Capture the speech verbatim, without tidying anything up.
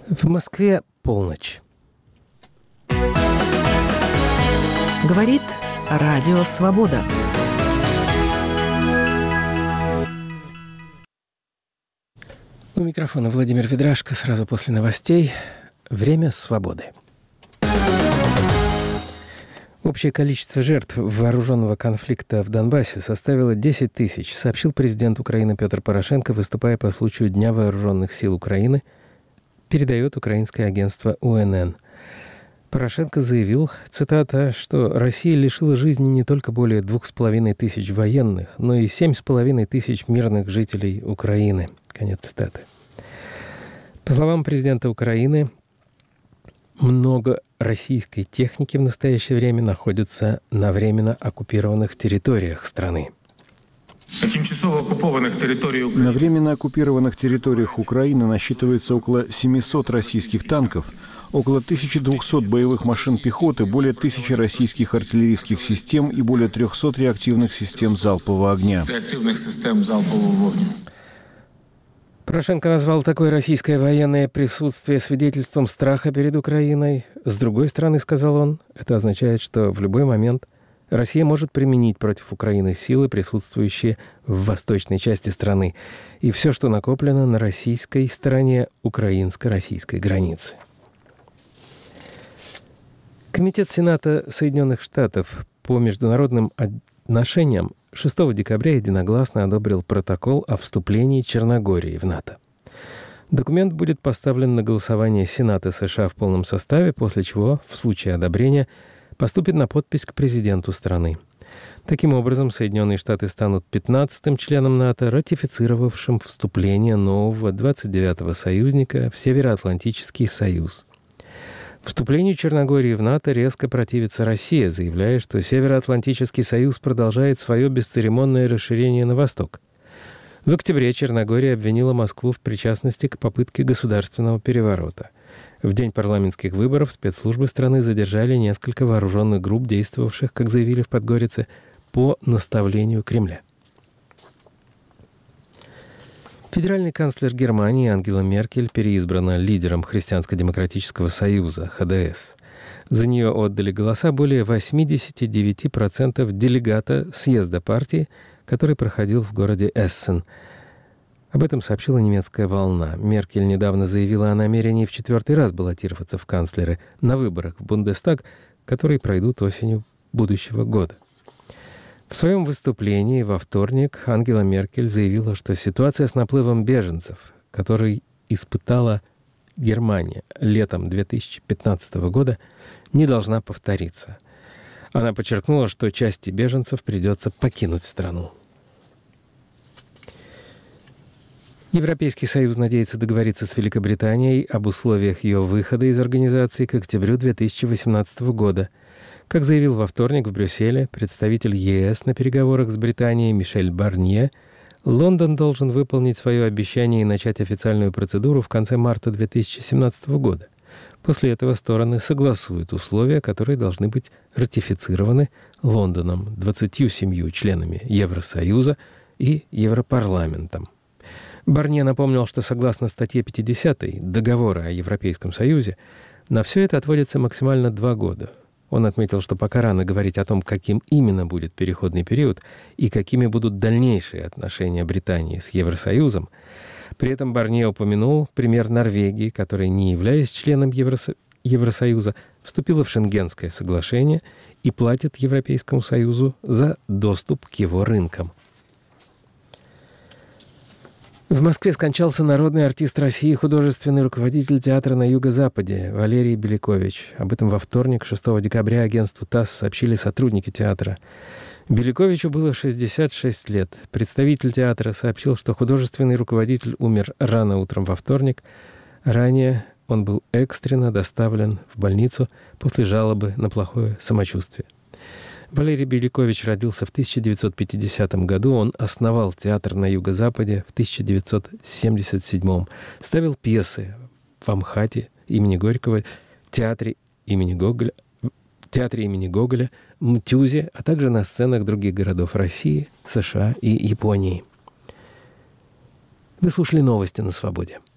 В Москве полночь. Говорит Радио Свобода. У микрофона Владимир Ведрашко. Сразу после новостей. Время свободы. Общее количество жертв вооруженного конфликта в Донбассе составило десять тысяч, сообщил президент Украины Петр Порошенко, выступая по случаю Дня вооруженных сил Украины, передает украинское агентство У Эн Эн. Порошенко заявил, цитата, что Россия лишила жизни не только более двух с половиной тысяч военных, но и семь с половиной тысяч мирных жителей Украины. Конец цитаты. По словам президента Украины, много российской техники в настоящее время находится на временно оккупированных территориях страны. На временно оккупированных территориях Украины насчитывается около семисот российских танков, около тысячи двухсот боевых машин пехоты, более тысячи российских артиллерийских систем и более трехсот реактивных систем залпового огня. Порошенко назвал такое российское военное присутствие свидетельством страха перед Украиной. С другой стороны, сказал он, это означает, что в любой момент Россия может применить против Украины силы, присутствующие в восточной части страны, и все, что накоплено на российской стороне украинско-российской границы. Комитет Сената Соединенных Штатов по международным отношениям шестого декабря единогласно одобрил протокол о вступлении Черногории в НАТО. Документ будет поставлен на голосование Сената США в полном составе, после чего, в случае одобрения, поступит на подпись к президенту страны. Таким образом, Соединенные Штаты станут пятнадцатым членом НАТО, ратифицировавшим вступление нового двадцать девятого союзника в Североатлантический союз. Вступлению Черногории в НАТО резко противится Россия, заявляя, что Североатлантический союз продолжает свое бесцеремонное расширение на восток. В октябре Черногория обвинила Москву в причастности к попытке государственного переворота. В день парламентских выборов спецслужбы страны задержали несколько вооруженных групп, действовавших, как заявили в Подгорице, по наставлению Кремля. Федеральный канцлер Германии Ангела Меркель переизбрана лидером Христианско-демократического союза Ха Дэ Эс. За нее отдали голоса более восемьдесят девять процентов делегата съезда партии, который проходил в городе Эссен. Об этом сообщила немецкая «Волна». Меркель недавно заявила о намерении в четвертый раз баллотироваться в канцлеры на выборах в Бундестаг, которые пройдут осенью будущего года. В своем выступлении во вторник Ангела Меркель заявила, что ситуация с наплывом беженцев, который испытала Германия летом две тысячи пятнадцатого года, не должна повториться. Она подчеркнула, что части беженцев придется покинуть страну. Европейский союз надеется договориться с Великобританией об условиях ее выхода из организации к октябрю две тысячи восемнадцатого года. Как заявил во вторник в Брюсселе представитель Е Эс на переговорах с Британией Мишель Барнье, Лондон должен выполнить свое обещание и начать официальную процедуру в конце марта две тысячи семнадцатого года. После этого стороны согласуют условия, которые должны быть ратифицированы Лондоном, двадцатью семью членами Евросоюза и Европарламентом. Барнье напомнил, что согласно статье пятидесятой Договора о Европейском Союзе, на все это отводится максимально два года. Он отметил, что пока рано говорить о том, каким именно будет переходный период и какими будут дальнейшие отношения Британии с Евросоюзом. При этом Барнье упомянул пример Норвегии, которая, не являясь членом Евросо... Евросоюза, вступила в Шенгенское соглашение и платит Европейскому Союзу за доступ к его рынкам. В Москве скончался народный артист России, художественный руководитель театра на Юго-Западе Валерий Белякович. Об этом во вторник, шестого декабря, агентству ТАСС сообщили сотрудники театра. Беляковичу было шестьдесят шесть лет. Представитель театра сообщил, что художественный руководитель умер рано утром во вторник. Ранее он был экстренно доставлен в больницу после жалобы на плохое самочувствие. Валерий Белякович родился в тысяча девятьсот пятидесятом году. Он основал театр на Юго-Западе в тысяча девятьсот семьдесят седьмом. Ставил пьесы в Амхате имени Горького, театре имени Гоголя, театре имени Гоголя, МТЮЗе, а также на сценах других городов России, США и Японии. Вы слушали новости на Свободе.